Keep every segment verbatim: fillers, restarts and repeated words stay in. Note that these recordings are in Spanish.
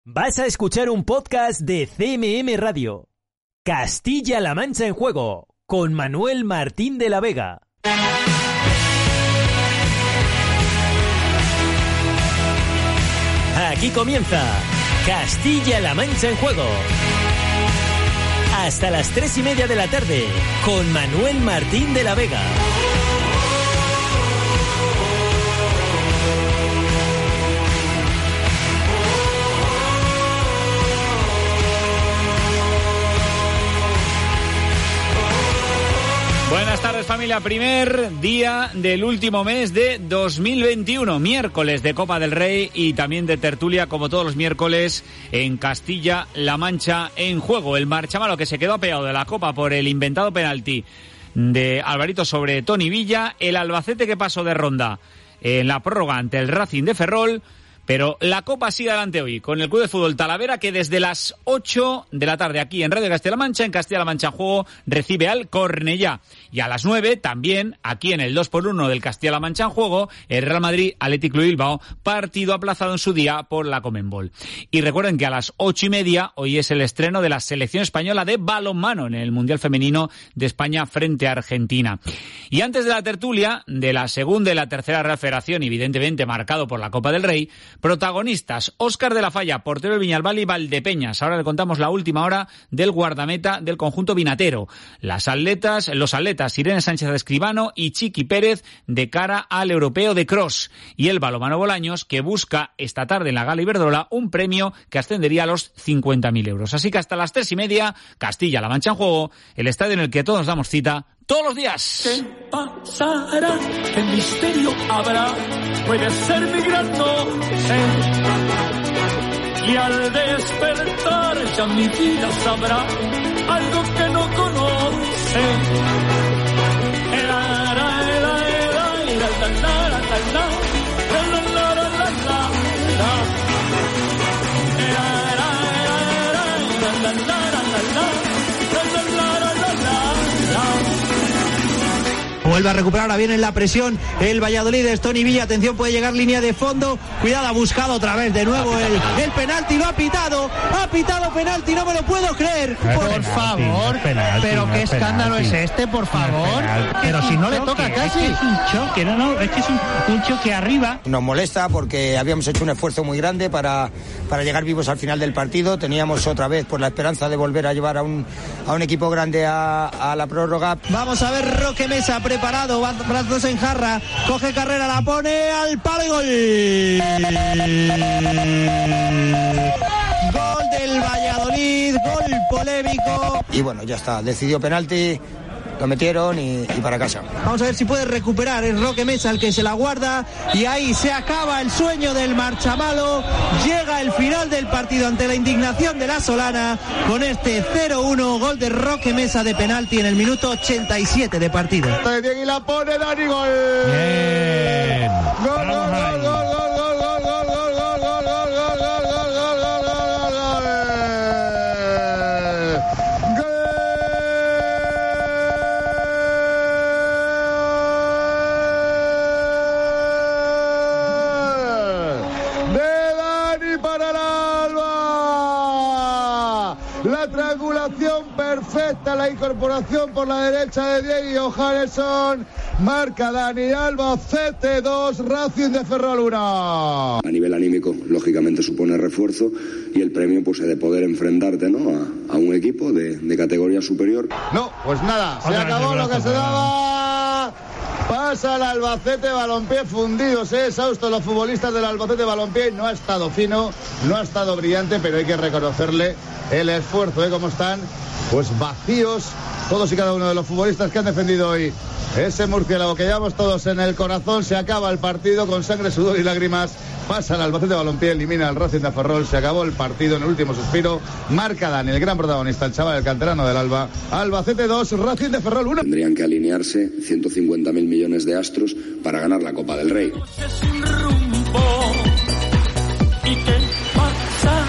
Vas a escuchar un podcast de C M M Radio. Castilla-La Mancha en Juego, con Manuel Martín de la Vega. Aquí comienza Castilla-La Mancha en Juego. Hasta las tres y media de la tarde, con Manuel Martín de la Vega. Buenas tardes, familia. Primer día del último mes de dos mil veintiuno, miércoles de Copa del Rey y también de tertulia, como todos los miércoles, en Castilla-La Mancha en Juego. El marchamalo que se quedó apeado de la Copa por el inventado penalti de Alvarito sobre Toni Villa, el Albacete que pasó de ronda en la prórroga ante el Racing de Ferrol. Pero la Copa sigue adelante hoy con el Club de Fútbol Talavera, que desde las ocho de la tarde aquí en Radio Castilla-La Mancha, en Castilla-La Mancha en Juego, recibe al Cornellá. Y a las nueve también aquí en el dos por uno del Castilla-La Mancha en Juego, el Real Madrid Athletic Club Bilbao, partido aplazado en su día por la Conmebol. Y recuerden que a las ocho y media hoy es el estreno de la selección española de balonmano en el Mundial Femenino de España frente a Argentina. Y antes de la tertulia de la segunda y la tercera Real Federación, evidentemente marcado por la Copa del Rey, protagonistas: Óscar de la Falla, portero del Viñalbal, y Valdepeñas. Ahora le contamos la última hora del guardameta del conjunto vinatero. Las atletas, los atletas Irene Sánchez de Escribano y Chiqui Pérez de cara al europeo de cross. Y el balonmano Bolaños, que busca esta tarde en la Gala Iberdrola un premio que ascendería a los cincuenta mil euros. Así que hasta las tres y media, Castilla-La Mancha en Juego, el estadio en el que todos nos damos cita todos los días. ¿Qué pasará? ¿Qué misterio habrá? Puede ser mi gran noche. Y al despertar ya mi vida sabrá algo que no conoce. La, la, la, la, la, la, la, la, la, la, la, la, la, Vuelve a recuperar, ahora viene en la presión el Valladolid de Toni Villa. Atención, puede llegar línea de fondo. Cuidado, ha buscado otra vez de nuevo el, el penalti. Lo ha pitado, ha pitado penalti, no me lo puedo creer. No por penalti, favor, no es penalti, pero no qué es escándalo penalti. es este, por favor. No es pero si no le toca choque, casi. Es que es un choque, no, no, es que es un, un choque arriba. Nos molesta porque habíamos hecho un esfuerzo muy grande para, para llegar vivos al final del partido. Teníamos otra vez pues, la esperanza de volver a llevar a un, a un equipo grande a, a la prórroga. Vamos a ver, Roque Mesa preparado, brazos en jarra, coge carrera, la pone al palo y gol. Gol del Valladolid, gol polémico. Y bueno, ya está, decidió penalti, lo metieron y, y para casa. Vamos a ver si puede recuperar el Roque Mesa, el que se la guarda, y ahí se acaba el sueño del marchamalo. Llega el final del partido ante la indignación de la Solana con este cero uno, gol de Roque Mesa de penalti en el minuto ochenta y siete de partido. Y la pone Dani, gol. Bien. Gol, gol, gol, gol, gol, gol, gol, gol, gol, gol, gol, gol, gol, gol, gol, gol, gol, gol, gol. De Dani para el Alba. La triangulación perfecta, la incorporación por la derecha de Diego Johannesson. Marca Dani, Albacete dos, Racing de Ferrol uno. A nivel anímico, lógicamente supone refuerzo y el premio pues es de poder enfrentarte, ¿no? a, a un equipo de, de categoría superior. No, pues nada, se Otra acabó lo que se daba. Pasa el Albacete Balompié fundidos, ¿eh? Exhaustos los futbolistas del Albacete Balompié. No ha estado fino, no ha estado brillante, pero hay que reconocerle el esfuerzo, ¿eh? Cómo están, pues vacíos todos y cada uno de los futbolistas que han defendido hoy ese murciélago que llevamos todos en el corazón. Se acaba el partido con sangre, sudor y lágrimas. Pasa el Albacete Balompié, elimina al Racing de Ferrol. Se acabó el partido en el último suspiro. Marca Dani, el gran protagonista, el chaval, el canterano del Alba. Albacete dos, Racing de Ferrol uno. Tendrían que alinearse ciento cincuenta mil millones de astros para ganar la Copa del Rey. Sin rumbo. ¿Y qué pasará?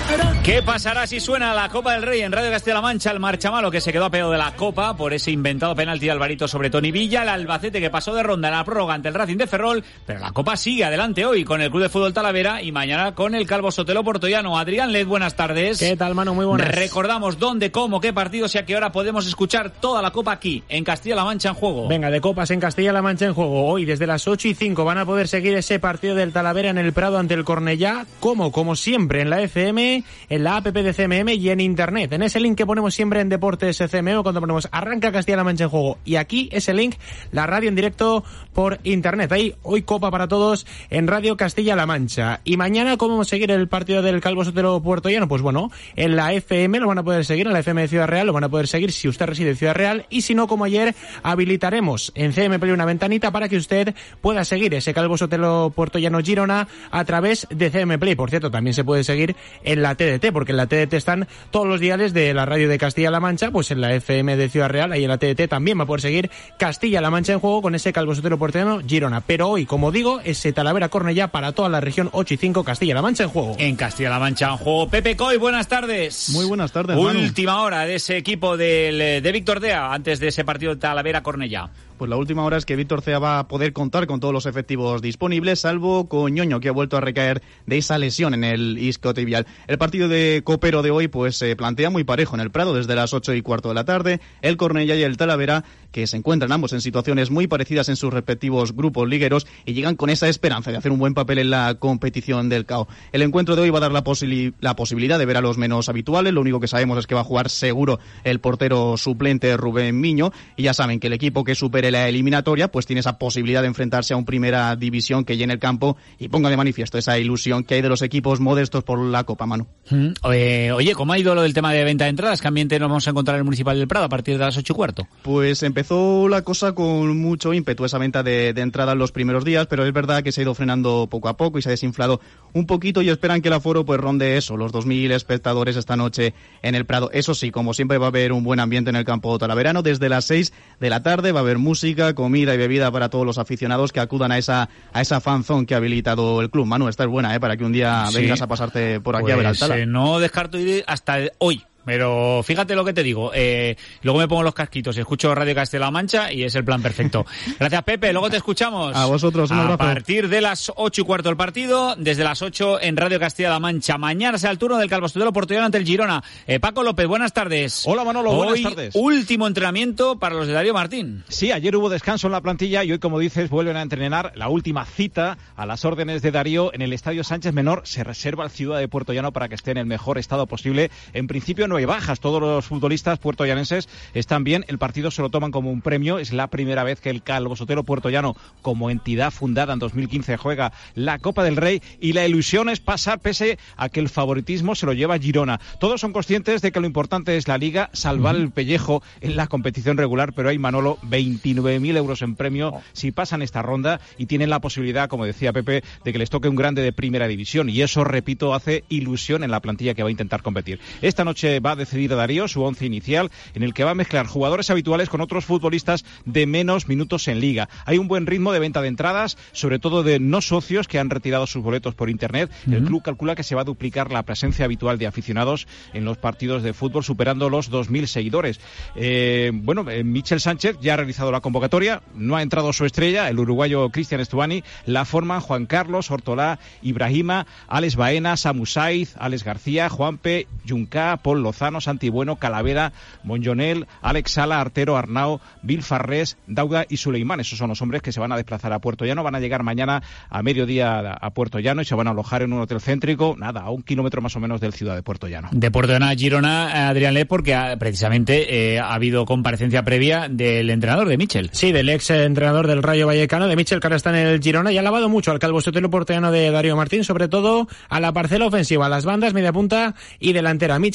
¿Qué pasará si suena la Copa del Rey en Radio Castilla-La Mancha? El Marchamalo, que se quedó a pedo de la Copa por ese inventado penalti de Alvarito sobre Toni Villa. El Albacete, que pasó de ronda en la prórroga ante el Racing de Ferrol. Pero la Copa sigue adelante hoy con el Club de Fútbol Talavera y mañana con el Calvo Sotelo Portollano. Adrián Led, buenas tardes. ¿Qué tal, Manu? Muy buenas. Recordamos dónde, cómo, qué partidos y a qué hora podemos escuchar toda la Copa aquí, en Castilla-La Mancha en juego. Venga, de Copas en Castilla-La Mancha en juego. Hoy, desde las ocho y cinco, van a poder seguir ese partido del Talavera en el Prado ante el Cornellá. Como, como siempre, en la F M, en la app de C M y en internet, en ese link que ponemos siempre en Deportes C M cuando ponemos Arranca Castilla-La Mancha en juego, y aquí ese link, la radio en directo por internet. Ahí hoy Copa para todos en Radio Castilla-La Mancha. Y mañana, ¿cómo vamos a seguir el partido del Calvo Sotelo Puertollano? Pues bueno, en la F M lo van a poder seguir, en la F M de Ciudad Real lo van a poder seguir si usted reside en Ciudad Real, y si no, como ayer, habilitaremos en C M Play una ventanita para que usted pueda seguir ese Calvo Sotelo Puertollano Girona a través de C M Play. Por cierto, también se puede seguir en la T D T, porque en la T D T están todos los diales de la radio de Castilla-La Mancha. Pues en la F M de Ciudad Real, ahí en la T D T, también va a poder seguir Castilla-La Mancha en juego con ese Calvo Sotelo Portollano Girona. Pero hoy, como digo, ese Talavera Cornellá para toda la región ocho y cinco, Castilla-La Mancha en juego. En Castilla-La Mancha en juego. Pepe Coy, buenas tardes. Muy buenas tardes, Última Manu. hora de ese equipo del, de Víctor Dea antes de ese partido de Talavera Cornellá. Pues la última hora es que Víctor Cea va a poder contar con todos los efectivos disponibles, salvo con Ñoño, que ha vuelto a recaer de esa lesión en el isquiotibial. El partido de copero de hoy pues se plantea muy parejo en el Prado desde las ocho y cuarto de la tarde. El Cornellá y el Talavera, que se encuentran ambos en situaciones muy parecidas en sus respectivos grupos ligueros y llegan con esa esperanza de hacer un buen papel en la competición del C A O. El encuentro de hoy va a dar la, posili- la posibilidad de ver a los menos habituales. Lo único que sabemos es que va a jugar seguro el portero suplente Rubén Miño, y ya saben que el equipo que supere la eliminatoria pues tiene esa posibilidad de enfrentarse a un primera división que llene el campo y ponga de manifiesto esa ilusión que hay de los equipos modestos por la Copa, Manu. Mm, eh, oye, ¿cómo ha ido lo del tema de venta de entradas? ¿Qué ambiente nos vamos a encontrar en el Municipal del Prado a partir de las ocho y cuarto? Pues empezó la cosa con mucho ímpetu, esa venta de, de entradas los primeros días, pero es verdad que se ha ido frenando poco a poco y se ha desinflado un poquito, y esperan que el aforo pues ronde eso, los dos mil espectadores esta noche en el Prado. Eso sí, como siempre va a haber un buen ambiente en el campo talaverano. Desde las seis de la tarde va a haber música, comida y bebida para todos los aficionados que acudan a esa a esa fanzone que ha habilitado el club. Manu, esta es buena, ¿eh? Para que un día sí. vengas a pasarte por aquí pues, a ver al Tala. Eh, no descarto ir hasta hoy. Pero fíjate lo que te digo, eh, luego me pongo los casquitos y escucho Radio Castilla-La Mancha y es el plan perfecto. Gracias, Pepe, luego te escuchamos. A vosotros, un abrazo. A partir de las ocho y cuarto el partido, desde las ocho en Radio Castilla-La Mancha. Mañana será el turno del Calvo Sotelo Portollano ante el Girona. Eh, Paco López, buenas tardes. Hola, Manolo, buenas hoy, tardes. Último entrenamiento para los de Darío Martín. Sí, ayer hubo descanso en la plantilla y hoy, como dices, vuelven a entrenar. La última cita a las órdenes de Darío en el Estadio Sánchez Menor. Se reserva al Ciudad de Puertollano para que esté en el mejor estado posible. En principio no hay bajas, todos los Los futbolistas puertollanenses están bien. El partido se lo toman como un premio. Es la primera vez que el Calvo Sotelo Puertollano, como entidad fundada en dos mil quince, juega la Copa del Rey, y la ilusión es pasar pese a que el favoritismo se lo lleva Girona. Todos son conscientes de que lo importante es la Liga, salvar el pellejo en la competición regular, pero hay, Manolo, veintinueve mil euros en premio si pasan esta ronda y tienen la posibilidad, como decía Pepe, de que les toque un grande de primera división, y eso, repito, hace ilusión en la plantilla que va a intentar competir. Esta noche va a decidir Darío su once inicial, en el que va a mezclar jugadores habituales con otros futbolistas de menos minutos en Liga. Hay un buen ritmo de venta de entradas, sobre todo de no socios que han retirado sus boletos por internet. Uh-huh. El club calcula que se va a duplicar la presencia habitual de aficionados en los partidos de fútbol, superando los dos mil seguidores. Eh, bueno, eh, Michel Sánchez ya ha realizado la convocatoria, no ha entrado su estrella, el uruguayo Cristian Estuani. La forman Juan Carlos, Ortolá, Ibrahima, Alex Baena, Samu Saiz, Alex García, Juanpe, Junca, Paul Lozano, Santi Bueno, Calavera, Monjonel, Alex Sala, Artero, Arnau, Vil Farrés, Dauda y Suleimán. Esos son los hombres que se van a desplazar a Puerto Llano. Van a llegar mañana a mediodía a Puerto Llano y se van a alojar en un hotel céntrico, nada, a un kilómetro más o menos del ciudad de Puerto Llano. De Puerto Llano a Girona, Adrián Le, porque ha, precisamente eh, ha habido comparecencia previa del entrenador de Michel. Sí, del ex entrenador del Rayo Vallecano, de Michel, que ahora está en el Girona, y ha alabado mucho al Calvo Sotelo Portollano de Darío Martín, sobre todo a la parcela ofensiva, a las bandas, media punta y delantera. Michel, que va a llegar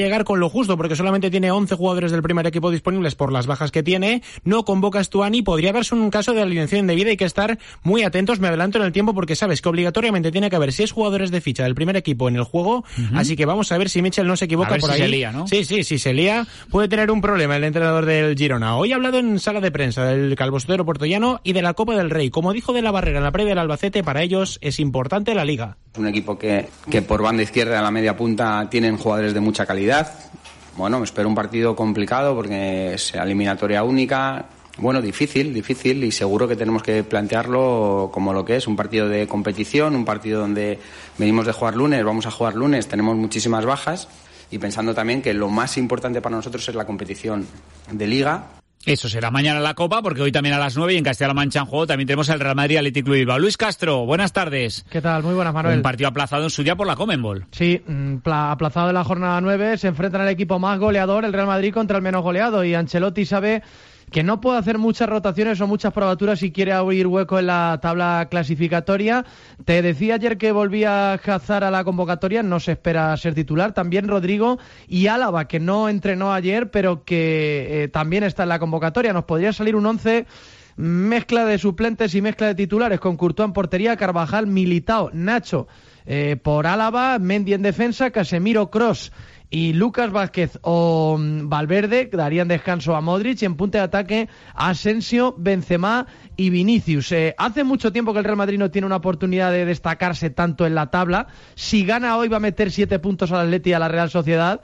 llegar con lo justo, porque solamente tiene once jugadores del primer equipo disponibles por las bajas que tiene. No convoca a Stuani, podría verse un caso de alineación indebida. Hay que estar muy atentos. Me adelanto en el tiempo porque sabes que obligatoriamente tiene que haber seis jugadores de ficha del primer equipo en el juego. Uh-huh. Así que vamos a ver si Michel no se equivoca por si ahí. Se lía, ¿no? Sí, sí, si se lía, puede tener un problema el entrenador del Girona. Hoy ha hablado en sala de prensa del Calvosotero Portollano y de la Copa del Rey. Como dijo de la Barrera en la previa del Albacete, para ellos es importante la Liga. Un equipo que, que por banda izquierda a la media punta tienen jugadores de mucha calidad. Bueno, me espero un partido complicado porque es eliminatoria única. Bueno, difícil, difícil y seguro que tenemos que plantearlo como lo que es, un partido de competición, un partido donde venimos de jugar lunes, vamos a jugar lunes, tenemos muchísimas bajas y pensando también que lo más importante para nosotros es la competición de Liga. Eso será mañana la Copa, porque hoy también a las nueve y en Castilla-La Mancha en juego también tenemos el Real Madrid Athletic Club de Bilbao. Luis Castro, buenas tardes. ¿Qué tal? Muy buenas, Manuel. Un partido aplazado en su día por la Conmebol. Sí, aplazado en la jornada nueve, se enfrentan al equipo más goleador, el Real Madrid, contra el menos goleado, y Ancelotti sabe que no puede hacer muchas rotaciones o muchas probaturas si quiere abrir hueco en la tabla clasificatoria. Te decía ayer que volvía Hazard a la convocatoria, no se espera ser titular. También Rodrigo y Álava, que no entrenó ayer, pero que eh, también está en la convocatoria. Nos podría salir un once mezcla de suplentes y mezcla de titulares, con Courtois en portería, Carvajal, Militao, Nacho eh, por Álava, Mendy en defensa, Casemiro, Kroos y Lucas Vázquez o Valverde darían descanso a Modric, y en punta de ataque Asensio, Benzema y Vinicius. Eh, hace mucho tiempo que el Real Madrid no tiene una oportunidad de destacarse tanto en la tabla. Si gana hoy va a meter siete puntos al Atleti y a la Real Sociedad.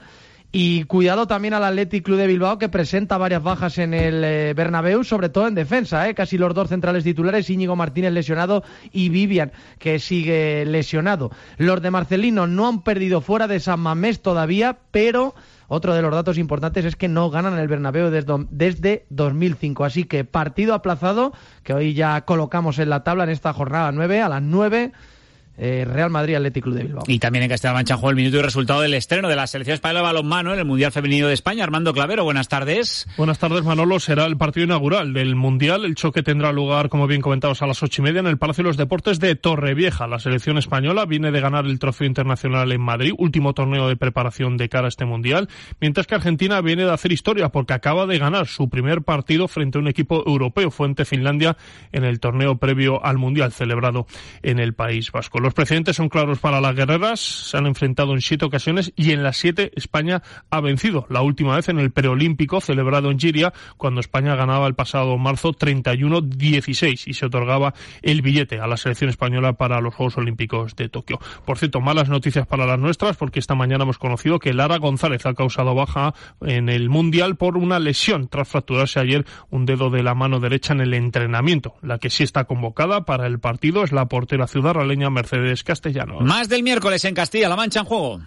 Y cuidado también al Athletic Club de Bilbao, que presenta varias bajas en el eh, Bernabéu, sobre todo en defensa, ¿eh? Casi los dos centrales titulares, Íñigo Martínez lesionado y Vivian, que sigue lesionado. Los de Marcelino no han perdido fuera de San Mamés todavía, pero otro de los datos importantes es que no ganan el Bernabéu desde, desde dos mil cinco. Así que partido aplazado, que hoy ya colocamos en la tabla en esta jornada nueve, a las nueve... Eh, Real Madrid Athletic Club de Bilbao. Y también en Castilla-La Mancha jugó el minuto y resultado del estreno de la selección española de balonmano en el Mundial Femenino de España. Armando Clavero, buenas tardes. Buenas tardes, Manolo. Será el partido inaugural del Mundial. El choque tendrá lugar, como bien comentados, a las ocho y media en el Palacio de los Deportes de Torrevieja. La selección española viene de ganar el Trofeo Internacional en Madrid, último torneo de preparación de cara a este Mundial, mientras que Argentina viene de hacer historia porque acaba de ganar su primer partido frente a un equipo europeo, fue ante Finlandia, en el torneo previo al Mundial celebrado en el País Vasco. Los precedentes son claros para las guerreras, se han enfrentado en siete ocasiones y en las siete España ha vencido. La última vez en el preolímpico celebrado en Giria, cuando España ganaba el pasado marzo treinta y uno dieciséis y se otorgaba el billete a la selección española para los Juegos Olímpicos de Tokio. Por cierto, malas noticias para las nuestras, porque esta mañana hemos conocido que Lara González ha causado baja en el Mundial por una lesión tras fracturarse ayer un dedo de la mano derecha en el entrenamiento. La que sí está convocada para el partido es la portera ciudadraleña Mercedes Castellanos. Más del miércoles en Castilla-La Mancha en juego.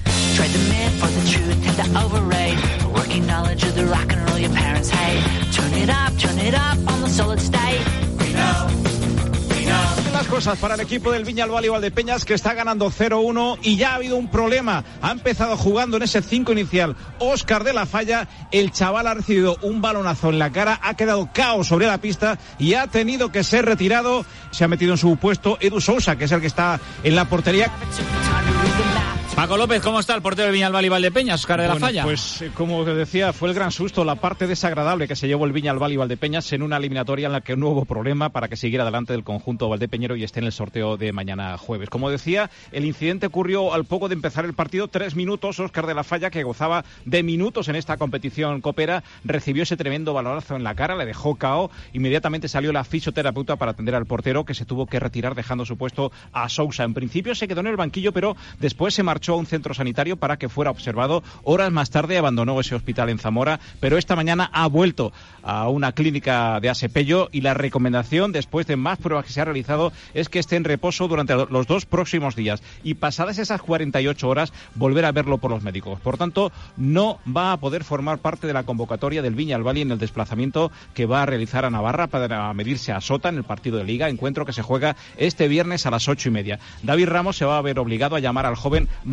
Las cosas para el equipo del Viñalbal y Valdepeñas, que está ganando cero uno y ya ha habido un problema. Ha empezado jugando en ese cinco inicial Óscar de la Falla. El chaval ha recibido un balonazo en la cara, ha quedado caos sobre la pista y ha tenido que ser retirado. Se ha metido en su puesto Edu Sousa, que es el que está en la portería. Paco López, ¿cómo está el portero de Viñalbal y Valdepeñas, Óscar de la bueno, Falla? Pues como te decía, fue el gran susto, la parte desagradable que se llevó el Viñalbal y Valdepeñas en una eliminatoria en la que no hubo problema para que siguiera adelante del conjunto valdepeñero y esté en el sorteo de mañana jueves. Como decía, el incidente ocurrió al poco de empezar el partido, tres minutos. Óscar de la Falla, que gozaba de minutos en esta competición copera, recibió ese tremendo balonazo en la cara, le dejó K O. Inmediatamente salió la fisioterapeuta para atender al portero, que se tuvo que retirar dejando su puesto a Sousa. En principio se quedó en el banquillo, pero después se marchó a un centro sanitario para que fuera observado. Horas más tarde abandonó ese hospital en Zamora, pero esta mañana ha vuelto a una clínica de Asepello y la recomendación, después de más pruebas que se ha realizado, es que esté en reposo durante los dos próximos días y pasadas esas cuarenta y ocho horas volver a verlo por los médicos. Por tanto, no va a poder formar parte de la convocatoria del Viñalbal en el desplazamiento que va a realizar a Navarra para medirse a Sota en el partido de Liga, encuentro que se juega este viernes a las ocho y media. David Ramos se va a ver obligado a llamar al joven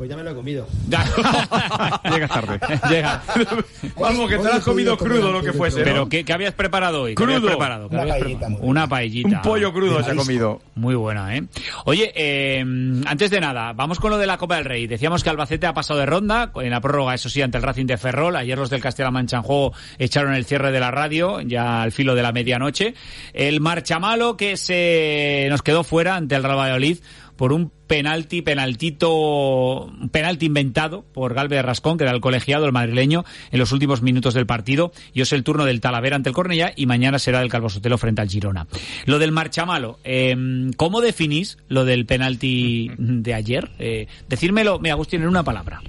Pues ya me lo he comido. Llegas tarde. Llega. Vamos, que te lo has comido crudo lo que fuese, ¿no? Pero ¿qué, qué habías preparado hoy? Crudo. ¿Qué habías preparado? ¿Qué Una habías paellita, preparado? Una paellita. Un pollo crudo se ha comido. Muy buena, ¿eh? Oye, eh, antes de nada, vamos con lo de la Copa del Rey. Decíamos que Albacete ha pasado de ronda, en la prórroga, eso sí, ante el Racing de Ferrol. Ayer los del Castilla-La Mancha en juego echaron el cierre de la radio, ya al filo de la medianoche. El Marchamalo que se nos quedó fuera ante el Real Valladolid por un penalti, penaltito, un penalti inventado por Galvez Rascón, que era el colegiado, el madrileño, en los últimos minutos del partido. Y es el turno del Talavera ante el Cornellá y mañana será del Calvo Sotelo frente al Girona. Lo del Marchamalo, eh, ¿cómo definís lo del penalti de ayer? Eh, decírmelo, me Agustín, en una palabra.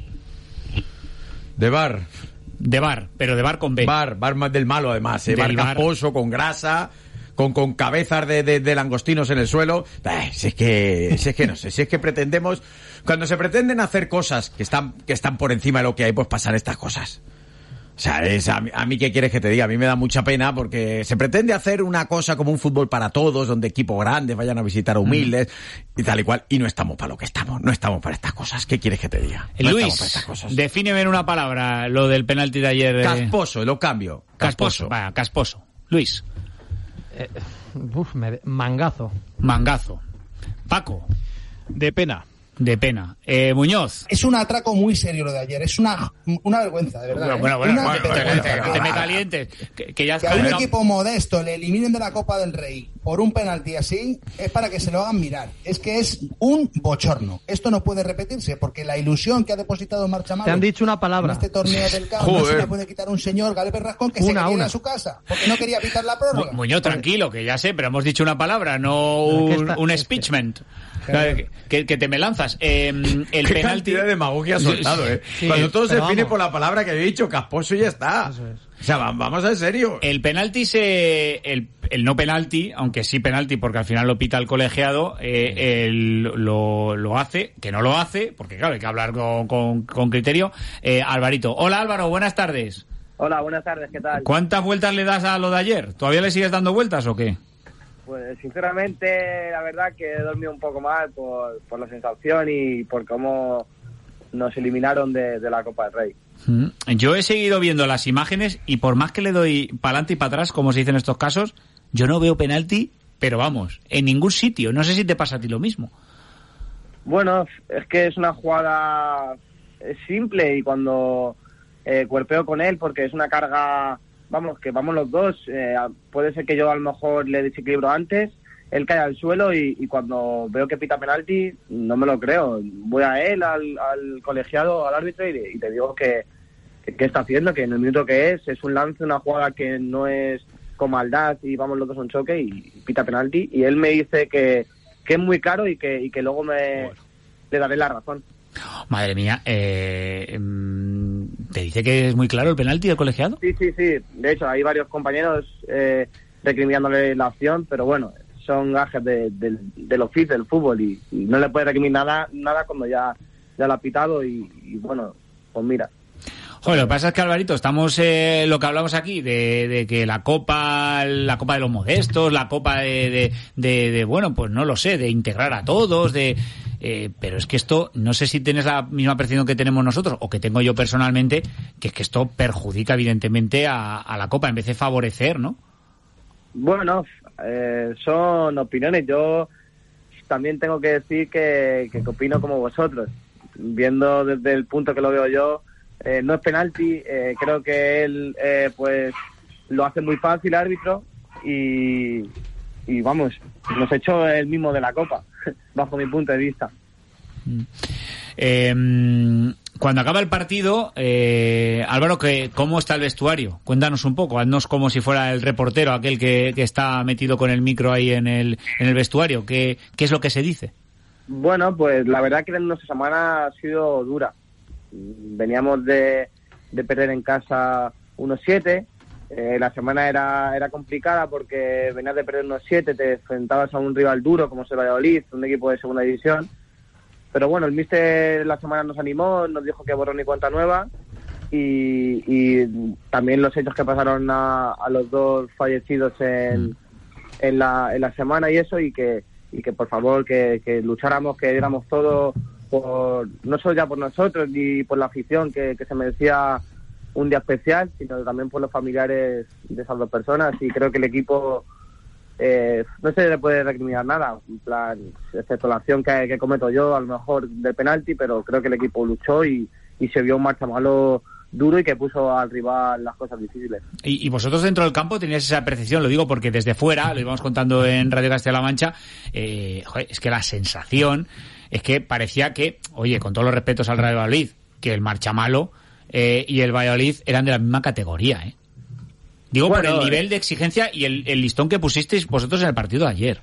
De bar. De bar, pero de bar con B. Bar, bar más del malo además, ¿eh? Bar bar. Casposo, con grasa, con, con cabezas de, de, de langostinos en el suelo. Eh, si es que, si es que no sé, si es que pretendemos, cuando se pretenden hacer cosas que están, que están por encima de lo que hay, pues pasan estas cosas. O sea, es, a, mí, a mí, ¿qué quieres que te diga? A mí me da mucha pena porque se pretende hacer una cosa como un fútbol para todos, donde equipos grandes vayan a visitar a humildes mm. y tal y cual, y no estamos para lo que estamos, no estamos para estas cosas. ¿Qué quieres que te diga? No Luis, defíneme en una palabra lo del penalti de ayer. Eh... Casposo, lo cambio. Casposo, vaya, casposo. Luis. Eh, uf, me... Mangazo. Mangazo. Paco. De pena. De pena. Eh, Muñoz. Es un atraco muy serio lo de ayer. Es una, una vergüenza, de verdad. Bueno, bueno, ¿eh? bueno, Una bueno, vergüenza. te, te, te me calientes. Que, que ya que a un equipo modesto le eliminen de la Copa del Rey por un penalti así es para que se lo hagan mirar. Es que es un bochorno. Esto no puede repetirse porque la ilusión que ha depositado Marchamalo. Te han dicho una palabra. En este torneo del campo no se la puede quitar un señor Galvez Rascón que una, se quería ir a su casa porque no quería evitar la prórroga. Muñoz, tranquilo, que ya sé, pero hemos dicho una palabra, no un, está, un speechment. Claro. Que, que, que te me lanzas. Eh, el Qué penalti de demagogia soltado, ¿eh? Sí, cuando todo se define vamos. por la palabra que he dicho, casposo, y ya está. Es. O sea, vamos a en serio. El penalti se... El, el no penalti, aunque sí penalti porque al final lo pita el colegiado, eh, el, lo, lo hace, que no lo hace, porque claro, hay que hablar con, con, con criterio. Eh, Alvarito. Hola Álvaro, buenas tardes. Hola, buenas tardes, ¿qué tal? ¿Cuántas vueltas le das a lo de ayer? ¿Todavía le sigues dando vueltas o qué? Pues sinceramente, la verdad que he dormido un poco mal por, por la sensación y por cómo nos eliminaron de, de la Copa del Rey. Yo he seguido viendo las imágenes y por más que le doy para adelante y para atrás, como se dice en estos casos, yo no veo penalti, pero vamos, en ningún sitio. No sé si te pasa a ti lo mismo. Bueno, es que es una jugada simple y cuando eh, cuerpeo con él, porque es una carga... Vamos, que vamos los dos, eh, puede ser que yo a lo mejor le desequilibro antes, él cae al suelo y, y cuando veo que pita penalti, no me lo creo. Voy a él, al, al colegiado, al árbitro y, y te digo que, que, que está haciendo, que en el minuto que es, es un lance, una jugada que no es con maldad y vamos los dos a un choque y, y pita penalti. Y él me dice que, que es muy claro y que, y que luego me bueno. le daré la razón. Madre mía, eh, ¿te dice que es muy claro el penalti del colegiado? Sí, sí, sí. De hecho, hay varios compañeros eh, recriminándole la acción, pero bueno, son gajes de, de, del oficio del fútbol y, y no le puede recriminar nada, nada cuando ya, ya lo ha pitado y, y bueno, pues mira. Joder, lo que pasa es que, Alvarito, estamos eh, lo que hablamos aquí de, de que la copa la copa de los modestos, la copa de, de, de, de bueno, pues no lo sé, de integrar a todos, de eh, pero es que esto, no sé si tienes la misma percepción que tenemos nosotros o que tengo yo personalmente, que es que esto perjudica evidentemente a, a la copa en vez de favorecer, ¿no? Bueno, eh, son opiniones. Yo también tengo que decir que, que opino como vosotros. Viendo desde el punto que lo veo yo, eh, no es penalti. Eh, creo que él eh, pues lo hace muy fácil, árbitro, y, y vamos, nos echó el mismo de la copa, bajo mi punto de vista. Eh, cuando acaba el partido, eh, Álvaro, que ¿cómo está el vestuario? Cuéntanos un poco, haznos como si fuera el reportero, aquel que, que está metido con el micro ahí en el, en el vestuario. ¿Qué, qué es lo que se dice? Bueno, pues la verdad que nuestra semana ha sido dura. Veníamos de, de perder en casa uno siete. Eh, la semana era era complicada porque venías de perder uno siete, te enfrentabas a un rival duro como es el Valladolid, un equipo de segunda división. Pero bueno, el míster la semana nos animó, nos dijo que borrón y cuenta nueva y, y también los hechos que pasaron a, a los dos fallecidos en, en, la, en la semana y eso, y que y que por favor que, que lucháramos, que diéramos todo por no solo ya por nosotros ni por la afición que, que se merecía un día especial, sino también por los familiares de esas dos personas, y creo que el equipo eh, no se le puede recriminar nada, en plan, excepto la acción que, que cometo yo, a lo mejor del penalti, pero creo que el equipo luchó y, y se vio un marchamalo duro y que puso al rival las cosas difíciles. Y, y vosotros dentro del campo teníais esa percepción, lo digo porque desde fuera, lo íbamos contando en Radio Castilla-La Mancha, eh, joder, es que la sensación es que parecía que, oye, con todos los respetos al Real Valladolid, que el marchamalo eh, y el Valladolid eran de la misma categoría, ¿eh? Digo, bueno, por el nivel de exigencia y el, el listón que pusisteis vosotros en el partido de ayer.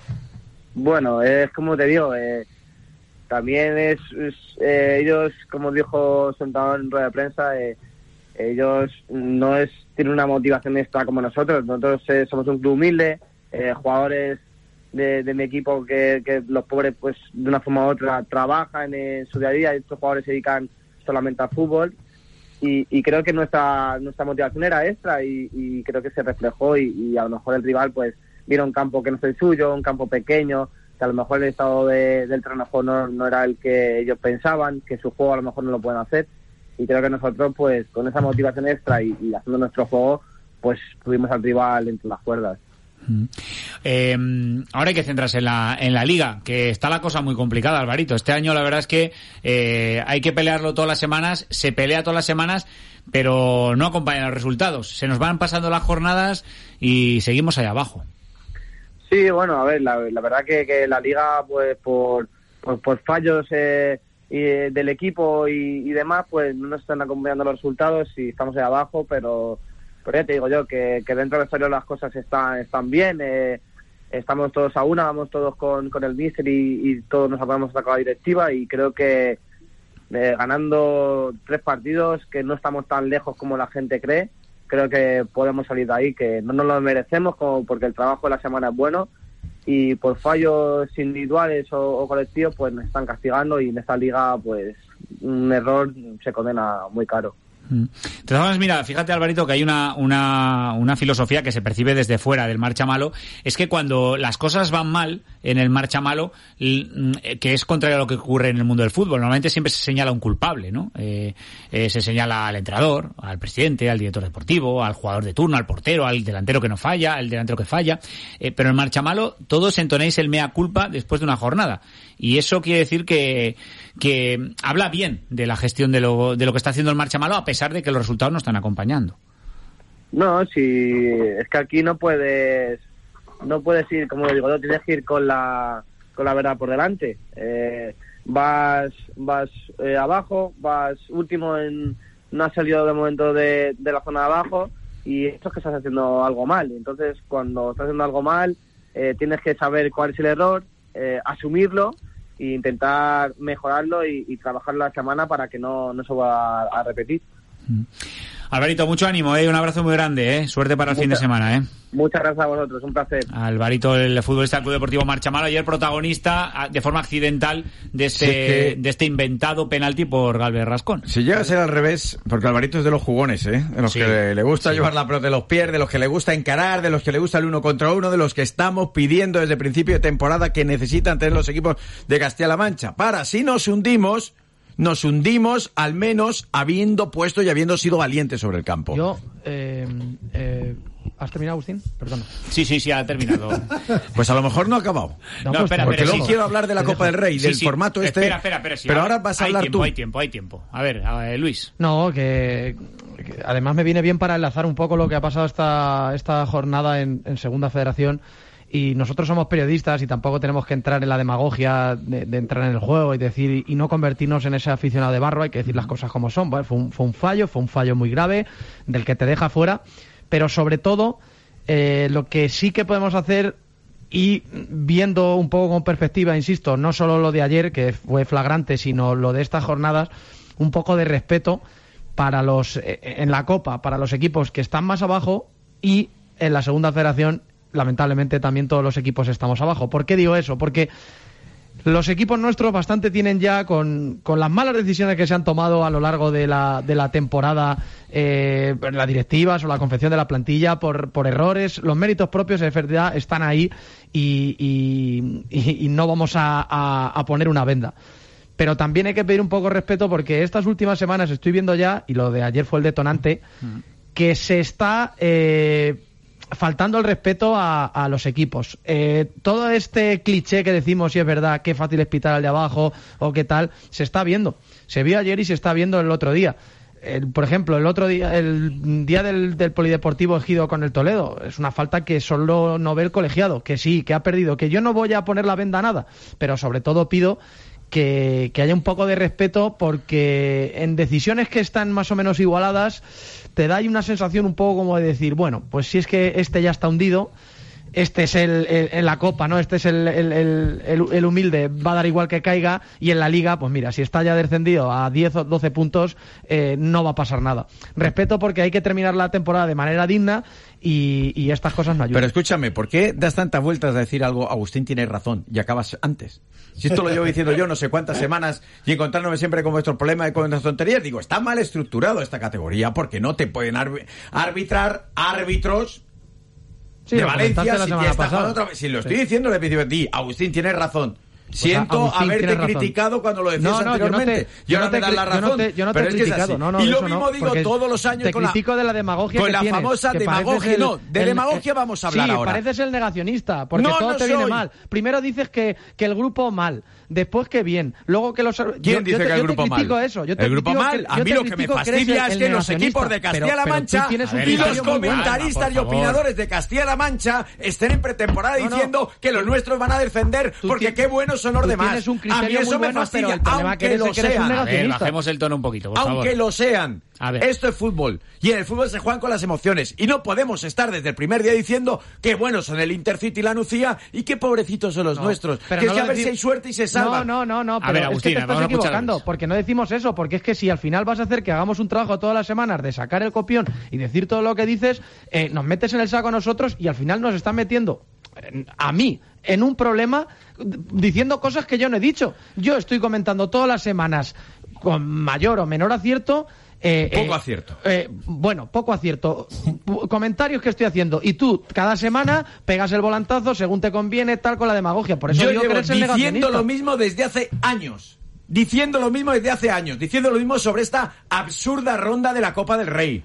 Bueno, es como te digo, eh, también es, es eh, ellos, como dijo sentado en rueda de prensa, eh, ellos no es tienen una motivación extra como nosotros. Nosotros eh, somos un club humilde, eh, jugadores de, de mi equipo que, que los pobres pues de una forma u otra trabajan en su día a día, y estos jugadores se dedican solamente al fútbol, y, y creo que nuestra nuestra motivación era extra, y, y creo que se reflejó, y, y a lo mejor el rival pues vieron un campo que no es el suyo, un campo pequeño, que a lo mejor el estado de, del terreno de juego no, no era el que ellos pensaban, que su juego a lo mejor no lo pueden hacer, y creo que nosotros pues con esa motivación extra y, y haciendo nuestro juego pues tuvimos al rival entre las cuerdas. Eh, ahora hay que centrarse en la, en la Liga, que está la cosa muy complicada, Alvarito. Este año la verdad es que eh, hay que pelearlo todas las semanas, se pelea todas las semanas, pero no acompañan los resultados. Se nos van pasando las jornadas y seguimos ahí abajo. Sí, bueno, a ver, la, la verdad que, que la Liga, pues por, por, por fallos eh, y, del equipo y, y demás, pues no nos están acompañando los resultados y estamos ahí abajo, pero, pero ya te digo yo que, que dentro del estadio las cosas están, están bien, eh, estamos todos a una, vamos todos con, con el míster y, y todos nos apoyamos hasta con la directiva, y creo que eh, ganando tres partidos, que no estamos tan lejos como la gente cree, creo que podemos salir de ahí, que no nos lo merecemos, como porque el trabajo de la semana es bueno, y por fallos individuales o, o colectivos pues nos están castigando, y en esta liga pues un error se condena muy caro. Entonces, mira, fíjate, Alvarito, que hay una, una, una filosofía que se percibe desde fuera del marchamalo, es que cuando las cosas van mal en el marchamalo, que es contrario a lo que ocurre en el mundo del fútbol, normalmente siempre se señala a un culpable, ¿no? Eh, eh, se señala al entrenador, al presidente, al director deportivo, al jugador de turno, al portero, al delantero que no falla, al delantero que falla, eh, pero en marchamalo todos entonéis el mea culpa después de una jornada, y eso quiere decir que, que habla bien de la gestión de lo, de lo que está haciendo el marchamalo, a pesar de que los resultados no están acompañando. No, si es que aquí no puedes no puedes ir, como digo, no tienes que ir con la con la verdad por delante. Eh, vas vas eh, abajo, vas último, en no has salido de momento de, de la zona de abajo, y esto es que estás haciendo algo mal. Entonces, cuando estás haciendo algo mal, eh, tienes que saber cuál es el error, eh, asumirlo e intentar mejorarlo y, y trabajar la semana para que no, no se vuelva a, a repetir. Alvarito, mucho ánimo, ¿eh? Un abrazo muy grande, ¿eh? Suerte para el Mucha, fin de semana, ¿eh? Muchas gracias a vosotros, un placer. Alvarito, el futbolista del Club Deportivo Marchamalo, ayer protagonista de forma accidental de este, sí, que... de este inventado penalti por Galvez Rascón. Si llega a ser al revés, porque Alvarito es de los jugones, ¿eh? De los sí, que le, le gusta sí. llevar la pelota de los pies, de los que le gusta encarar, de los que le gusta el uno contra uno, de los que estamos pidiendo desde el principio de temporada que necesitan tener los equipos de Castilla-La Mancha. Para, si nos hundimos... Nos hundimos, al menos, habiendo puesto y habiendo sido valientes sobre el campo. Yo, eh, eh, ¿has terminado, Agustín? Perdón. Sí, sí, sí, ha terminado. Pues a lo mejor no ha acabado. No, no espera, porque espera, luego sí. quiero hablar de la Copa del Rey, sí, del sí. formato este. Espera, espera, espera. Sí, pero ahora, ahora vas a hay hablar tiempo, tú. Hay tiempo, hay tiempo. A ver, a ver, Luis. No, que, que además me viene bien para enlazar un poco lo que ha pasado esta, esta jornada en, en Segunda Federación. Y nosotros somos periodistas y tampoco tenemos que entrar en la demagogia de, de entrar en el juego y decir y no convertirnos en ese aficionado de barro. Hay que decir las cosas como son. Bueno, fue un, fue un fallo, fue un fallo muy grave del que te deja fuera. Pero sobre todo, eh, lo que sí que podemos hacer, y viendo un poco con perspectiva, insisto, no solo lo de ayer, que fue flagrante, sino lo de estas jornadas, un poco de respeto para los eh, en la Copa, para los equipos que están más abajo, y en la Segunda Federación lamentablemente también todos los equipos estamos abajo. ¿Por qué digo eso? Porque los equipos nuestros bastante tienen ya con, con las malas decisiones que se han tomado a lo largo de la, de la temporada, eh, las directivas o la confección de la plantilla por, por errores. Los méritos propios de verdad están ahí y, y, y, y no vamos a, a, a poner una venda. pero también hay que pedir un poco de respeto porque estas últimas semanas estoy viendo ya, y lo de ayer fue el detonante, uh-huh. que se está eh, faltando el respeto a, a los equipos. Eh, todo este cliché que decimos, si es verdad, qué fácil es pitar al de abajo o qué tal, se está viendo. Se vio ayer y se está viendo el otro día. El, por ejemplo, el otro día, el día del, del Polideportivo Ejido con el Toledo, es una falta que solo no ve el colegiado, que sí, que ha perdido, que yo no voy a poner la venda a nada, pero sobre todo pido que, que haya un poco de respeto, porque en decisiones que están más o menos igualadas te da ahí una sensación un poco como de decir, bueno, pues si es que este ya está hundido, este es el, el en la Copa, ¿no? Este es el, el, el, el humilde, va a dar igual que caiga, y en la Liga, pues mira, si está ya descendido a diez o doce puntos, eh, no va a pasar nada. Respeto, porque hay que terminar la temporada de manera digna y, y estas cosas no ayudan. Pero escúchame, ¿por qué das tantas vueltas a decir algo? Agustín tiene razón y acabas antes. Si esto lo llevo diciendo yo no sé cuántas semanas y encontrándome siempre con vuestros problemas y con vuestras tonterías, digo, está mal estructurado esta categoría porque no te pueden arbi- arbitrar árbitros. Sí, de Valencia, si, está otra, si lo estoy sí. diciendo, le pido a ti, Agustín, tienes razón. Siento pues Agustín, haberte criticado cuando lo decías no, no, anteriormente. Yo no te, yo no te me das la razón. Yo no te, yo no te he criticado. No, no, y lo mismo no, digo todos los años te con la, critico de la demagogia con que la tienes, famosa demagogia. El, no, de el, demagogia vamos a hablar sí, ahora. Sí, pareces el negacionista, porque no, todo no te soy. viene mal. Primero dices que, que el grupo mal, después que bien, luego que los... ¿Quién yo, dice yo te, que el grupo mal? Yo te critico mal? eso. Yo te el grupo mal, a mí lo que me fastidia es que los equipos de Castilla-La Mancha y los comentaristas y opinadores de Castilla-La Mancha estén en pretemporada diciendo que los nuestros van a defender porque qué buenos son los demás. A mí eso me fastidia, aunque lo sean. A ver, bajemos el tono un poquito, por favor. Aunque lo sean. Esto es fútbol. Y en el fútbol se juegan con las emociones. Y no podemos estar desde el primer día diciendo qué buenos son el Intercity y la Nucía y qué pobrecitos son los no, nuestros. Que es que a ver si hay suerte y se salvan. No, no, no, no. Pero a ver, Agustín, es que te estás equivocando. Porque no decimos eso. Porque es que si al final vas a hacer que hagamos un trabajo todas las semanas de sacar el copión y decir todo lo que dices, eh, nos metes en el saco a nosotros y al final nos están metiendo a mí en un problema diciendo cosas que yo no he dicho. Yo estoy comentando todas las semanas con mayor o menor acierto. Eh, poco eh, acierto. Eh, bueno, poco acierto. Comentarios que estoy haciendo. Y tú, cada semana, pegas el volantazo según te conviene, tal, con la demagogia. Por eso yo digo llevo que eres el diciendo lo mismo desde hace años. Diciendo lo mismo desde hace años. Diciendo lo mismo sobre esta absurda ronda de la Copa del Rey.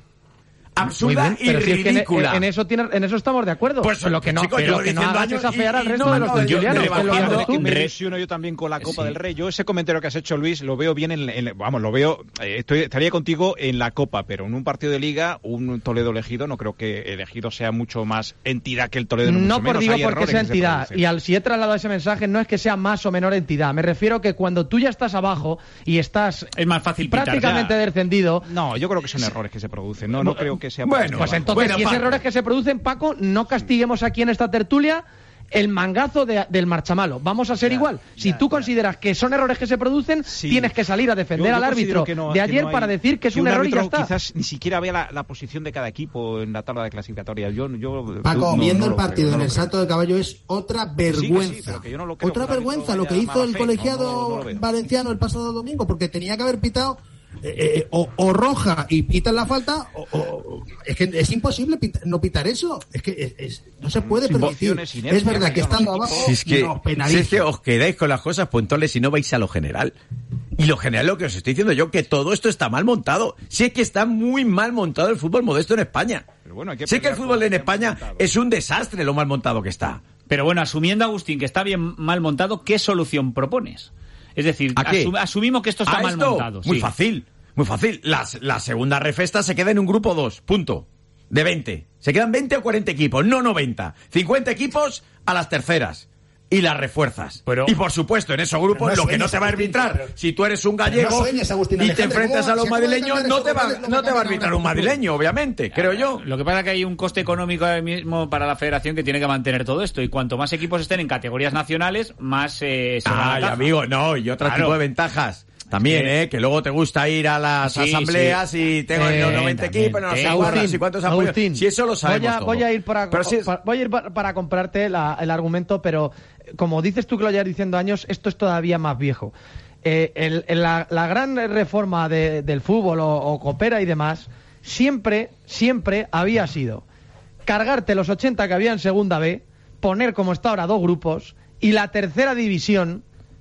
Absurda bien, y ridícula. Si es que en, en, eso tiene, en eso estamos de acuerdo. Pues lo que no, chico, pero que no hagas es afear al resto no, de los no, tertulianos. Yo me lesiono yo también con la Copa sí. del Rey. Yo ese comentario que has hecho, Luis, lo veo bien en, en vamos, lo veo, eh, estoy, estaría contigo en la Copa, pero en un partido de Liga, un Toledo elegido, no creo que elegido sea mucho más entidad que el Toledo. No, no por menos. digo porque sea entidad. Y al si he trasladado ese mensaje, no es que sea más o menor entidad. Me refiero que cuando tú ya estás abajo y estás es más fácil prácticamente descendido. No, yo creo que son errores que se producen. No, no creo que sea. Bueno, pues entonces, bueno, si es errores que se producen, Paco, no castiguemos aquí en esta tertulia el mangazo de, del marchamalo. Vamos a ser ya, igual. Si ya, tú ya. consideras que son errores que se producen, sí. tienes que salir a defender yo, yo al árbitro no, de ayer no hay, para decir que es que un, un error y ya está. Quizás ni siquiera vea la, la posición de cada equipo en la tabla de clasificatoria. Yo, yo, Paco, no, viendo no el partido creo, en no el Salto del Caballo es otra vergüenza. Sí, sí, no lo otra vergüenza lo que hizo el colegiado valenciano el pasado domingo, porque tenía que haber pitado Eh, eh, o, o roja y pitan la falta o, o, es que es imposible pita, no pitar eso, es que es, es, no se puede permitir. Es verdad que estando abajo si es que, nos penaliza. Si es que os quedáis con las cosas, pues entonces si no vais a lo general. Y lo general lo que os estoy diciendo yo, que todo esto está mal montado. Si es que está muy mal montado el fútbol modesto en España. Pero bueno, hay que si es que el fútbol en España es un desastre lo mal montado que está. Pero bueno, asumiendo, Agustín, que está bien mal montado, ¿qué solución propones? Es decir, asum- asumimos que esto está mal esto? montado. Muy sí. fácil, muy fácil. Las, la segunda refesta se queda en un grupo dos, punto. De veinte. Se quedan veinte o cuarenta equipos, no noventa. cincuenta equipos a las terceras. Y las refuerzas. Pero, y por supuesto, en esos grupos no lo que no te va a arbitrar, pero, si tú eres un gallego no sueñes, Agustín, y te enfrentas a los madrileños, no te va, no te va a arbitrar un madrileño, obviamente, creo yo. Lo que pasa es que hay un coste económico ahora mismo para la federación que tiene que mantener todo esto. Y cuanto más equipos estén en categorías nacionales, más eh, se va a Ay, amigo, no, y otro claro. tipo de ventajas. También, ¿eh? Que luego te gusta ir a las sí, asambleas sí. y tengo eh, los noventa equipos, no sé cuántos y cuántos apoyos. Si eso lo sabemos voy a, todo. Voy a ir para, si es... para, voy a ir para, para comprarte la, el argumento, pero como dices tú que lo llevas diciendo años, esto es todavía más viejo. Eh, el, el, la, la gran reforma de, del fútbol o, o Coopera y demás, siempre, siempre había sido cargarte los ochenta que había en Segunda B, poner como está ahora dos grupos y la tercera división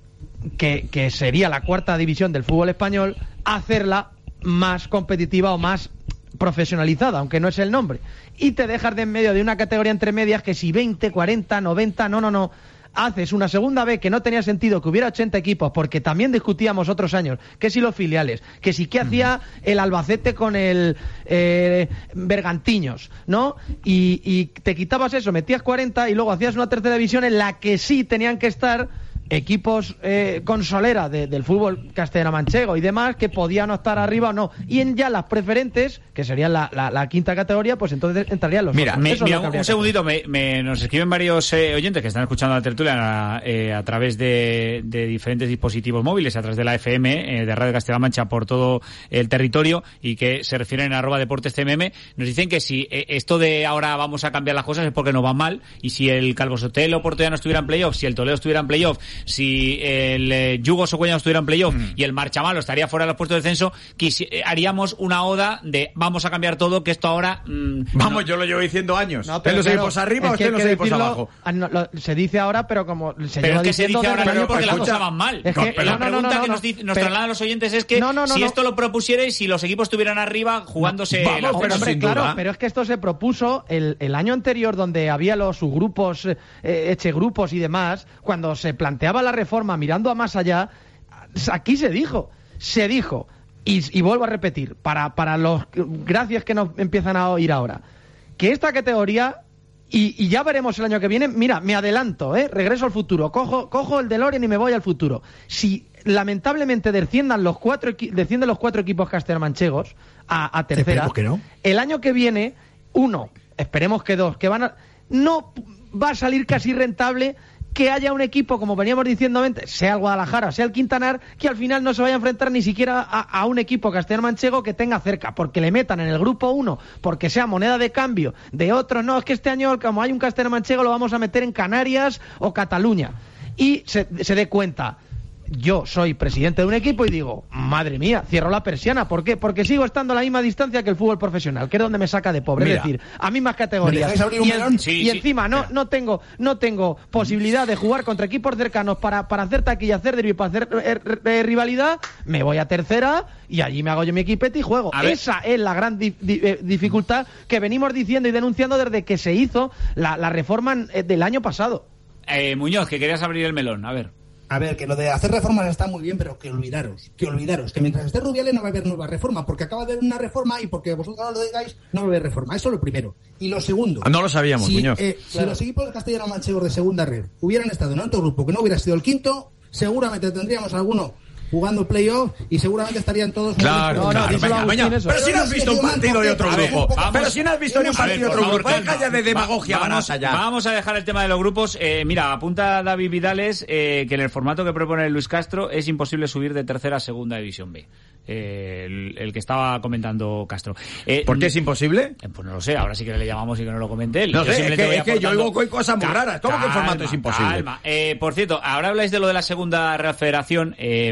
que, que sería la cuarta división del fútbol español, hacerla más competitiva o más profesionalizada, aunque no es el nombre, y te dejas de en medio de una categoría entre medias que si veinte, cuarenta, noventa, no, no, no, haces una segunda B que no tenía sentido que hubiera ochenta equipos, porque también discutíamos otros años que si los filiales, que si qué hacía el Albacete con el eh, Bergantiños, ¿no? Y, y te quitabas eso, metías cuarenta y luego hacías una tercera división en la que sí tenían que estar equipos eh, con solera de, del fútbol castellano-manchego y demás que podían no estar arriba o no, y en ya las preferentes, que serían la, la, la quinta categoría, pues entonces entrarían los mira, otros. me, Eso mira es lo que un segundito, me, me, nos escriben varios eh, oyentes que están escuchando la tertulia eh, a través de, de diferentes dispositivos móviles, a través de la F M, eh, de Radio Castilla-La Mancha por todo el territorio, y que se refieren a arroba deportes C M M, nos dicen que si eh, esto de ahora vamos a cambiar las cosas es porque nos va mal, y si el Calvo Sotelo Portollano estuviera en playoff, si el Toledo estuviera en playoff, si el eh, Yugo Socuellamos estuviera en playoff mm. y el Marchamalo estaría fuera de los puestos de descenso, quisi- eh, haríamos una oda de vamos a cambiar todo, que esto ahora... Mmm, vamos, no. yo lo llevo diciendo años. No, ¿Estén los claro, equipos arriba o estén los equipos abajo? Ah, no, lo, se dice ahora, pero como se pero lleva es que se dice ahora pero, porque escucha, las cosas van mal. Es que, la no, pregunta no, no, no, que no, nos, dice, nos pero, trasladan los oyentes es que no, no, no, si no. esto lo propusierais, si los equipos estuvieran arriba jugándose... Vamos, la pero, hombre, claro, pero es que esto se propuso el, el año anterior, donde había los subgrupos, eh, echegrupos y demás, cuando se planteaba la reforma mirando a más allá, aquí se dijo, se dijo, y, y vuelvo a repetir, para, para los gracias que nos empiezan a oír ahora, que esta categoría, y, y ya veremos el año que viene, mira, me adelanto, ¿eh? Regreso al futuro, cojo, cojo el DeLorean y me voy al futuro. Si lamentablemente desciendan los cuatro, equi- descienden los cuatro equipos castellano-manchegos a, a tercera, Esperemos que no. el año que viene, uno, esperemos que dos, que van a, no va a salir casi rentable que haya un equipo, como veníamos diciendo antes, sea el Guadalajara, sea el Quintanar, que al final no se vaya a enfrentar ni siquiera a, a un equipo castellano-manchego que tenga cerca, porque le metan en el grupo uno, porque sea moneda de cambio de otros. No, es que este año, como hay un castellano-manchego, lo vamos a meter en Canarias o Cataluña. Y se, se dé cuenta, yo soy presidente de un equipo y digo, madre mía, cierro la persiana. ¿Por qué? Porque sigo estando a la misma distancia que el fútbol profesional, que es donde me saca de pobre. Mira, es decir, a mismas categorías. ¿Me dejáis abrir un Y, en- melón? Sí, y sí. encima no, no tengo no tengo posibilidad de jugar contra equipos cercanos para, para hacer taquilla, hacer derbi, para hacer eh, eh, rivalidad. Me voy a tercera y allí me hago yo mi equipete y juego. A ver. Esa es la gran di- di- eh, dificultad que venimos diciendo y denunciando desde que se hizo la, la reforma eh, del año pasado. Eh, Muñoz, que querías abrir el melón, a ver. A ver, que lo de hacer reformas está muy bien, pero que olvidaros, que olvidaros, que mientras esté Rubiales no va a haber nueva reforma, porque acaba de haber una reforma y porque vosotros no lo digáis, no va a haber reforma. Eso es lo primero. Y lo segundo... No lo sabíamos, si, Muñoz. eh, si los equipos de castellano-manchegos de segunda red hubieran estado en otro grupo que no hubiera sido el quinto, seguramente tendríamos alguno jugando playoff y seguramente estarían todos... Claro, No, no, claro, díselo venga, a Agustín venga. eso. Pero si no has visto un partido de otro A ver, grupo. vamos. Pero si no has visto ni un A partido ver, de otro por grupo. favor, Deja ya de calma. demagogia vamos, barata ya. Vamos a dejar el tema de los grupos. Eh, mira, apunta David Vidales eh, que en el formato que propone Luis Castro es imposible subir de tercera a segunda división B. Eh, el, el que estaba comentando Castro. Eh, ¿Por qué es imposible? eh, Pues no lo sé, ahora sí que le llamamos y que no lo comente él. No Yo sé, es simplemente que, voy es que yo aportando- oigo cosas muy Ca- raras. ¿Cómo que el formato calma, es imposible? calma. Eh, por cierto, ahora habláis de lo de la segunda Real Federación eh,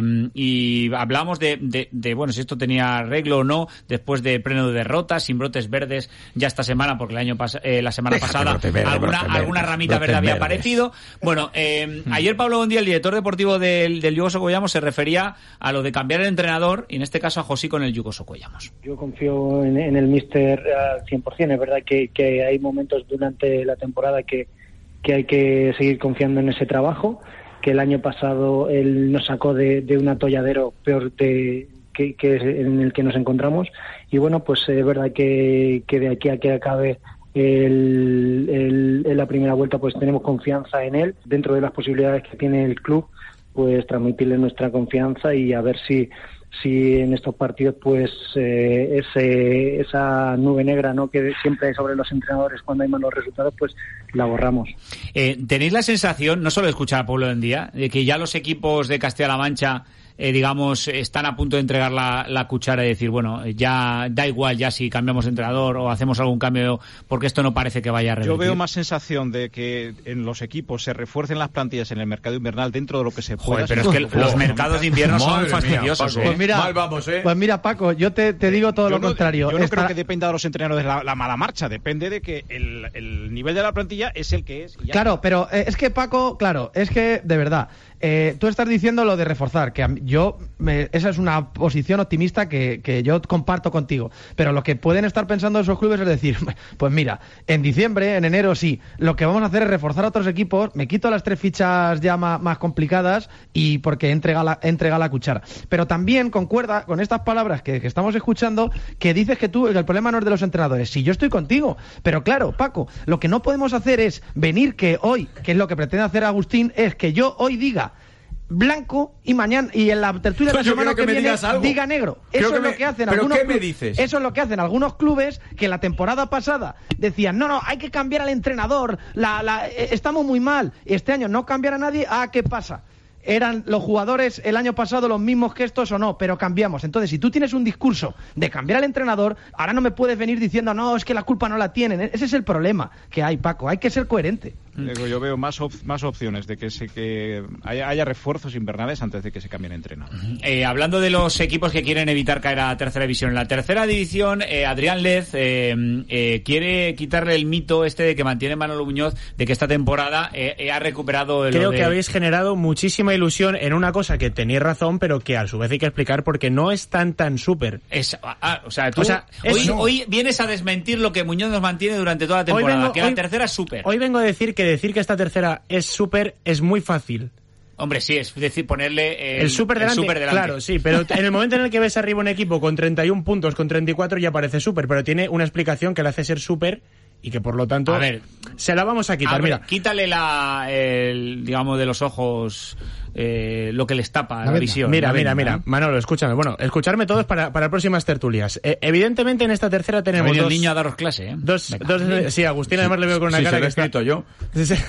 y hablamos de, de, de, bueno, si esto tenía arreglo o no, después de pleno de derrotas, sin brotes verdes ya esta semana, porque el año pas eh, la semana Déjate pasada brotes verdes, alguna, brotes alguna verdes, ramita brotes verde había verdes. aparecido. Bueno, eh, ayer Pablo Gondía, el director deportivo del, del Yugo Socuellamos, se refería a lo de cambiar el entrenador, y en este caso a José con el Yugo Socuellamos. Yo confío en, en el míster al cien por ciento. Es verdad que, que hay momentos durante la temporada que, que hay que seguir confiando en ese trabajo, que el año pasado él nos sacó de, de un atolladero peor de, que, que en el que nos encontramos, y bueno, pues es verdad que, que de aquí a que acabe el, el, en la primera vuelta pues tenemos confianza en él, dentro de las posibilidades que tiene el club, pues transmitirle nuestra confianza y a ver si si en estos partidos pues eh, ese, esa nube negra, ¿no?, que siempre hay sobre los entrenadores cuando hay malos resultados, pues la borramos. Eh, ¿Tenéis la sensación, no solo de escuchar a Pablo en día, de que ya los equipos de Castilla-La Mancha eh, digamos, están a punto de entregar la, la cuchara y decir, bueno, ya da igual ya si cambiamos de entrenador o hacemos algún cambio, porque esto no parece que vaya a revertir? Yo veo más sensación de que en los equipos se refuercen las plantillas en el mercado invernal dentro de lo que se pueda. Joder, pero es que los mercados de invierno son Madre mía, fastidiosos, Paco. ¿eh? Pues mira, Mal vamos, ¿eh? Pues mira, Paco, yo te, te digo todo Yo lo no- contrario. Yo no Esta- creo que dependa de los entrenadores la, la mala marcha, depende de que el, el nivel de la plantilla es el que es. y ya. Claro, pero eh, es que Paco, claro, es que de verdad, Eh, tú estás diciendo lo de reforzar, que a mí- yo me- esa es una posición optimista que, que yo comparto contigo, pero lo que pueden estar pensando esos clubes es decir, pues mira, en diciembre, en enero sí, lo que vamos a hacer es reforzar a otros equipos, me quito las tres fichas ya ma- más, complicadas y porque entrega la, entrega la cuchara. Pero también concuerda con estas palabras que, que estamos escuchando, que dices que tú, que el problema no es de los entrenadores. Sí, yo estoy contigo, pero claro, Paco, lo que no podemos hacer es venir que hoy, que es lo que pretende hacer Agustín, es que yo hoy diga blanco y mañana y en la tertulia de la Pues yo semana quiero que que me viene digas algo. diga negro. Creo Eso que es me- lo que hacen ¿pero algunos qué me clu- dices? Eso es lo que hacen algunos clubes que la temporada pasada decían, "No, no, hay que cambiar al entrenador, la, la, eh, estamos muy mal. Este año no cambiar a nadie, ah, ¿qué pasa?" ¿Eran los jugadores el año pasado los mismos que estos o no? Pero cambiamos. Entonces, si tú tienes un discurso de cambiar al entrenador, ahora no me puedes venir diciendo, no, es que la culpa no la tienen. Ese es el problema que hay, Paco. Hay que ser coherente. Digo, yo veo más, op- más opciones de que se que haya, haya refuerzos invernales antes de que se cambien de entrenador. Eh, hablando de los equipos que quieren evitar caer a tercera división, en la tercera división, eh, Adrián Lez eh, eh, quiere quitarle el mito este de que mantiene Manolo Muñoz de que esta temporada eh, eh, ha recuperado el. Creo que habéis generado muchísima ilusión en una cosa que tenéis razón, pero que a su vez hay que explicar porque no es tan tan súper. Es, ah, o sea, tú O sea, hoy, es- hoy vienes a desmentir lo que Muñoz nos mantiene durante toda la temporada, vengo- que hoy- la tercera es súper. Hoy vengo a decir que decir que esta tercera es súper es muy fácil. Hombre, sí, es decir, ponerle el, El súper delante, súper delante. claro, sí, pero en el momento en el que ves arriba un equipo con treinta y uno puntos, con treinta y cuatro ya parece súper, pero tiene una explicación que le hace ser súper y que por lo tanto A ver, se la vamos a quitar. Abre, Mira, quítale la, el, digamos, de los ojos eh, lo que les tapa la, venda. visión. Mira, la mira, venda, mira, ¿eh? Manolo, escúchame. Bueno, escucharme todos para, para próximas tertulias. Eh, evidentemente en esta tercera Ha tenemos venido dos... el niño a daros clase, ¿eh? Dos, Venga. dos, sí, Agustín además le veo con una Sí, cara se lo que he está... escrito yo. Sí, sí.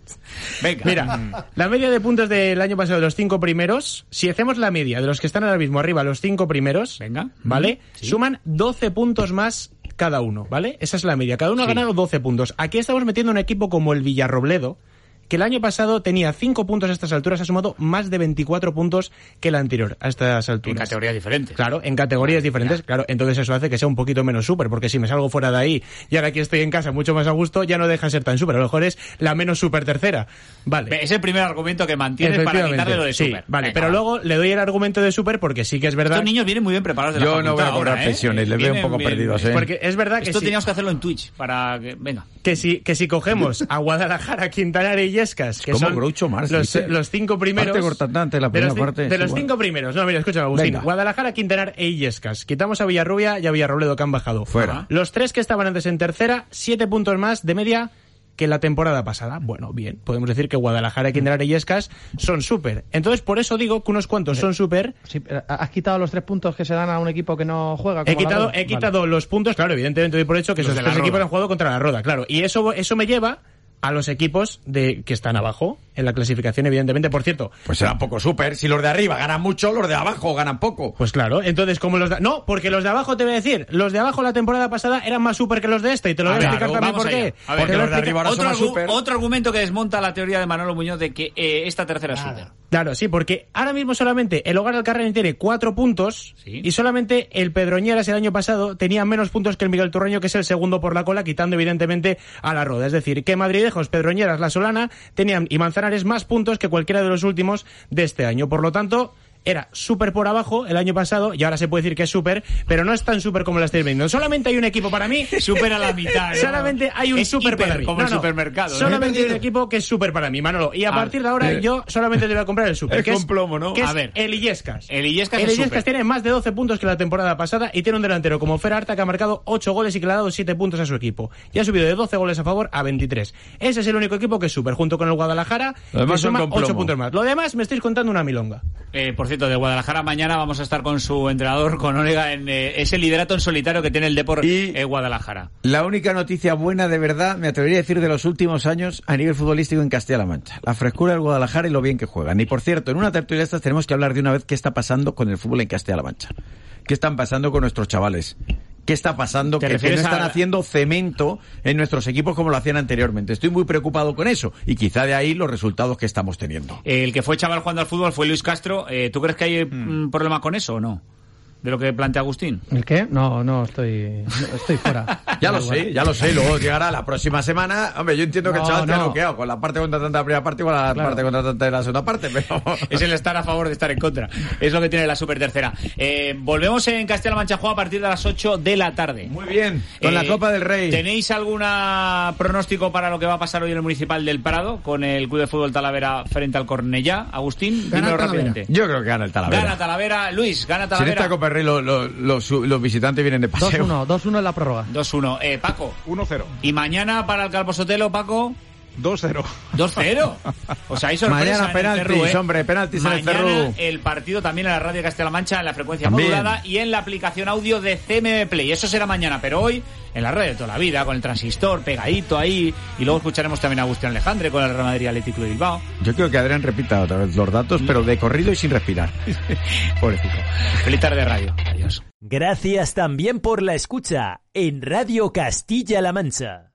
Venga. Mira, la media de puntos del año pasado de los cinco primeros, si hacemos la media de los que están ahora mismo arriba, los cinco primeros, Venga. ¿vale? Sí. Suman doce puntos más cada uno, ¿vale? Esa es la media. Cada uno Sí. ha ganado doce puntos. Aquí estamos metiendo un equipo como el Villarrobledo, que el año pasado tenía cinco puntos a estas alturas, ha sumado más de veinticuatro puntos que el anterior a estas En alturas. categorías diferentes. Claro, en categorías diferentes, claro, entonces eso hace que sea un poquito menos súper, porque si me salgo fuera de ahí y ahora aquí estoy en casa mucho más a gusto, ya no deja de ser tan súper, a lo mejor es la menos súper tercera. Vale. Es el primer argumento que mantienes para Efectivamente, quitarle lo de sí, súper. vale, Venga, pero va. luego le doy el argumento de súper porque sí que es verdad. Estos niños vienen muy bien preparados de la Yo no facultad voy a cobrar ahora, ¿eh? pensiones, les veo un Vienen poco bien- perdidos, ¿eh? Porque es verdad que Esto si, teníamos que hacerlo en Twitch para que... Venga. que si que si cogemos a Guadalajara, Quintana y Illescas, que ¿Cómo son Groucho Marx, los, dice? los cinco primeros Parte cortante, la de los, primera ci- parte, de es los igual. cinco primeros. No, mira, escúchame, Agustín. Venga. Guadalajara, Quintana e Illescas. Quitamos a Villarrubia y a Villarrobledo que han bajado. Fuera. Los tres que estaban antes en tercera, siete puntos más de media que la temporada pasada. Bueno, bien, podemos decir que Guadalajara, Quintana y Illescas son súper. Entonces, por eso digo que unos cuantos son súper. Sí, pero ¿has quitado los tres puntos que se dan a un equipo que no juega? He como la quitado, Roda? he quitado los puntos, claro, evidentemente doy por hecho que Los esos de la tres Roda. equipos han jugado contra la Roda, claro. Y eso, eso me lleva a los equipos de que están abajo en la clasificación, evidentemente. Por cierto, Pues será poco súper. Si los de arriba ganan mucho, los de abajo ganan poco. pues claro, entonces como los de... No, porque los de abajo, te voy a decir, los de abajo la temporada pasada eran más súper que los de esta, y te lo A voy a ver, explicar también vamos por qué. allá. A ver, Porque los lo de arriba ahora Otro, son más argu- súper. otro argumento que desmonta la teoría de Manolo Muñoz de que eh, esta tercera es súper. Claro, sí, porque ahora mismo solamente el Hogar Alcarreño tiene cuatro puntos Sí. y solamente el Pedroñeras el año pasado tenía menos puntos que el Miguel Turreño, que es el segundo por la cola, quitando evidentemente a la Roda. Es decir, que Madridejos, Pedroñeras, La Solana tenían y Manzanares más puntos que cualquiera de los últimos de este año. Por lo tanto, era súper por abajo el año pasado y ahora se puede decir que es súper, pero no es tan súper como la estáis viendo. Solamente hay un equipo para mí. Súper a la mitad, ¿no? Solamente hay un Es súper hiper, para mí. como el supermercado, ¿no? Solamente hay un equipo que es súper para mí, Manolo. Y a Ah, partir de ahora eh. yo solamente te voy a comprar el súper. Es que con plomo, ¿no? Que A es ver. el Illescas. El Illescas El es Illescas súper. tiene más de doce puntos que la temporada pasada y tiene un delantero como Fer Arta que ha marcado ocho goles y que le ha dado siete puntos a su equipo. Y ha subido de doce goles a favor a veintitrés. Ese es el único equipo que es súper, junto con el Guadalajara, Lo demás que son suma con plomo. ocho puntos más. Lo demás me estáis contando una milonga. Eh, por cierto, de Guadalajara mañana vamos a estar con su entrenador, con Onega, en eh, ese liderato en solitario que tiene el Depor Y- eh, Guadalajara. La única noticia buena, de verdad, me atrevería a decir, de los últimos años a nivel futbolístico en Castilla-La Mancha. La frescura del Guadalajara y lo bien que juegan. Y por cierto, en una tertulia de estas tenemos que hablar de una vez qué está pasando con el fútbol en Castilla-La Mancha. ¿Qué están pasando con nuestros chavales? ¿Qué está pasando? ¿Te Que, que no refieres están a- haciendo cemento en nuestros equipos como lo hacían anteriormente. Estoy muy preocupado con eso. Y quizá de ahí los resultados que estamos teniendo. El que fue chaval jugando al fútbol fue Luis Castro. Eh, ¿Tú crees que hay un problema con eso o no? De lo que plantea Agustín. ¿El qué? No, no, estoy, no, estoy fuera. Ya lo sé, ya lo sé. Luego llegará la próxima semana. Hombre, yo entiendo que el No, chaval te ha no. noqueado con la parte contratante de la primera parte y con la Claro. parte contratante de la segunda parte, pero... Es el estar a favor de estar en contra. Es lo que tiene la super tercera. Eh, volvemos en Castilla-La Mancha Juego a partir de las ocho de la tarde. Muy bien, con la Copa del Rey. ¿Tenéis algún pronóstico para lo que va a pasar hoy en el Municipal del Prado con el Club de Fútbol Talavera frente al Cornellá? Agustín, dímelo rápidamente. Yo creo que gana el Talavera. Gana Talavera. Luis, gana Si en Talavera. esta Copa del Rey lo- lo- los, los visitantes vienen de dos paseo. uno, dos uno en la prórroga. dos uno. Eh, Paco. uno cero. ¿Y mañana para el Calvo Sotelo, Paco? dos cero. dos cero. O sea, hay sorpresa Mañana en el penaltis, Cerrú, ¿eh? hombre, penaltis en el Mañana Cerrú. el partido también en la radio de Castilla-La Mancha en la frecuencia También. modulada y en la aplicación audio de C M M Play. Eso será mañana, pero hoy en la radio de toda la vida, con el transistor pegadito ahí. Y luego escucharemos también a Agustín Alejandre con el Real Madrid Atlético de Bilbao. Yo creo que Adrián repita otra vez los datos, pero de corrido y sin respirar. Pobrecito. Feliz tarde de radio. Adiós. Gracias también por la escucha en Radio Castilla-La Mancha.